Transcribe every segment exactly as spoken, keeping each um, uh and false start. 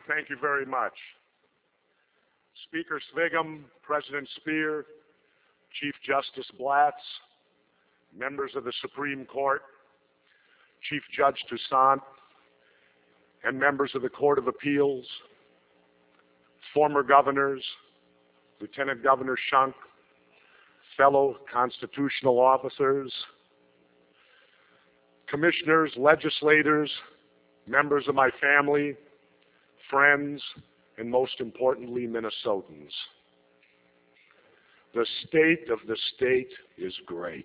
Thank you very much. Speaker Svigum, President Speer, Chief Justice Blatz, members of the Supreme Court, Chief Judge Toussaint, and members of the Court of Appeals, former governors, Lieutenant Governor Shunk, fellow constitutional officers, commissioners, legislators, members of my family, friends, and most importantly, Minnesotans. The state of the state is great.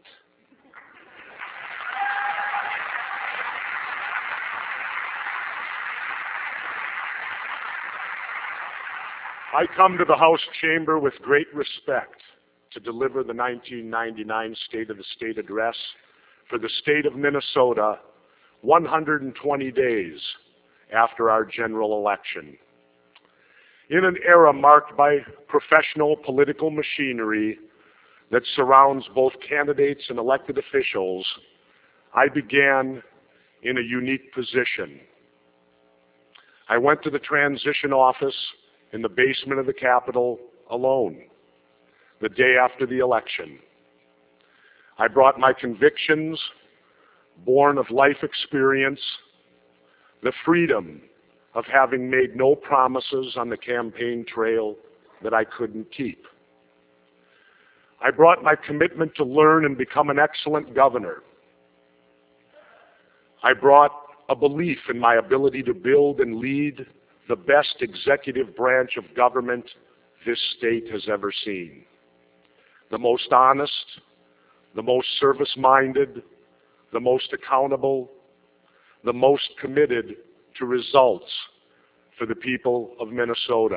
I come to the House chamber with great respect to deliver the nineteen ninety-nine State of the State Address for the state of Minnesota one hundred twenty days after our general election. In an era marked by professional political machinery that surrounds both candidates and elected officials, I began in a unique position. I went to the transition office in the basement of the Capitol alone the day after the election. I brought my convictions, born of life experience, the freedom of having made no promises on the campaign trail that I couldn't keep. I brought my commitment to learn and become an excellent governor. I brought a belief in my ability to build and lead the best executive branch of government this state has ever seen. The most honest, the most service-minded, the most accountable, the most committed to results for the people of Minnesota.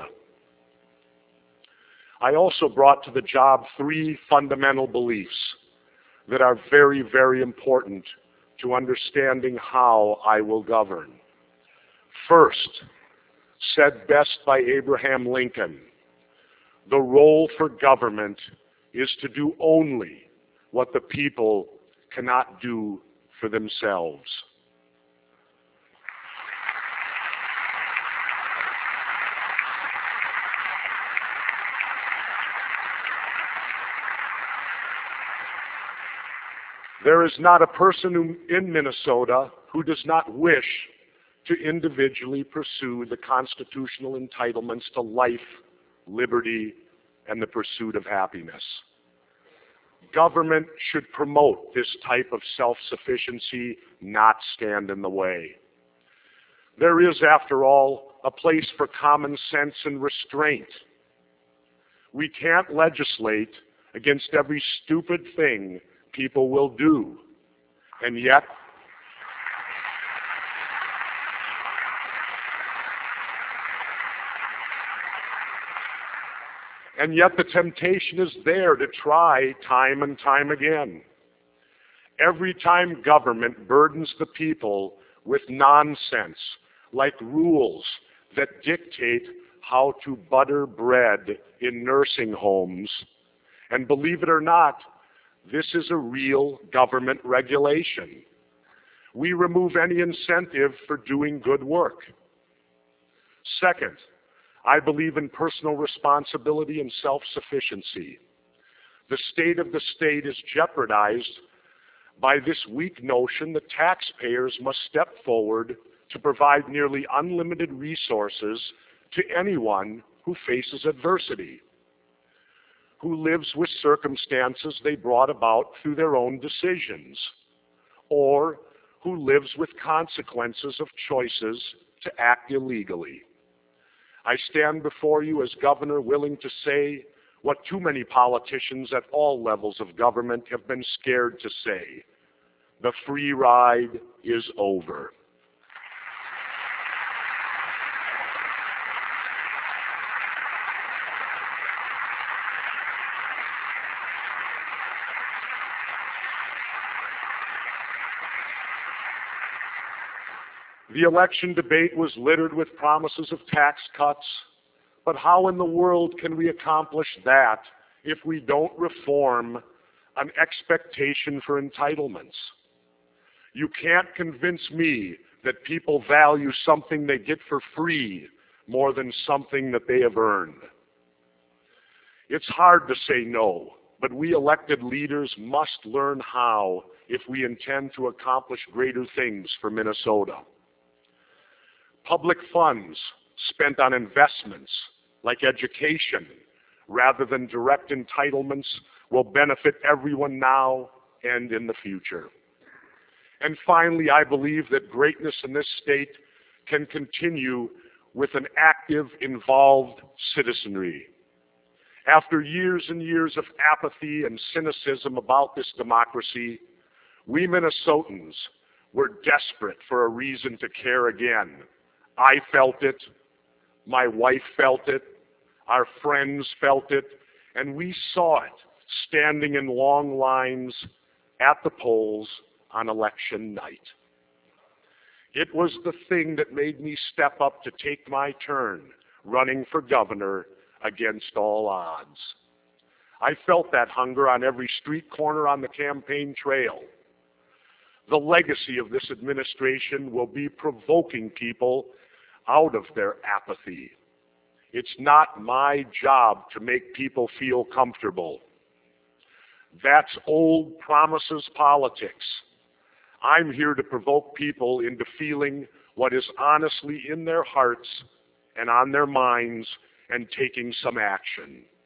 I also brought to the job three fundamental beliefs that are very, very important to understanding how I will govern. First, said best by Abraham Lincoln, the role for government is to do only what the people cannot do for themselves. There is not a person in Minnesota who does not wish to individually pursue the constitutional entitlements to life, liberty, and the pursuit of happiness. Government should promote this type of self-sufficiency, not stand in the way. There is, after all, a place for common sense and restraint. We can't legislate against every stupid thing people will do, and yet And yet the temptation is there to try time and time again. Every time government burdens the people with nonsense, like rules that dictate how to butter bread in nursing homes, and believe it or not, this is a real government regulation. We remove any incentive for doing good work. Second, I believe in personal responsibility and self-sufficiency. The state of the state is jeopardized by this weak notion that taxpayers must step forward to provide nearly unlimited resources to anyone who faces adversity, who lives with circumstances they brought about through their own decisions, or who lives with consequences of choices to act illegally. I stand before you as governor willing to say what too many politicians at all levels of government have been scared to say. The free ride is over. The election debate was littered with promises of tax cuts, but how in the world can we accomplish that if we don't reform an expectation for entitlements? You can't convince me that people value something they get for free more than something that they have earned. It's hard to say no, but we elected leaders must learn how if we intend to accomplish greater things for Minnesota. Public funds spent on investments like education rather than direct entitlements will benefit everyone now and in the future. And finally, I believe that greatness in this state can continue with an active, involved citizenry. After years and years of apathy and cynicism about this democracy, we Minnesotans were desperate for a reason to care again. I felt it, my wife felt it, our friends felt it, and we saw it standing in long lines at the polls on election night. It was the thing that made me step up to take my turn running for governor against all odds. I felt that hunger on every street corner on the campaign trail. The legacy of this administration will be provoking people out of their apathy. It's not my job to make people feel comfortable. That's old promises politics. I'm here to provoke people into feeling what is honestly in their hearts and on their minds and taking some action.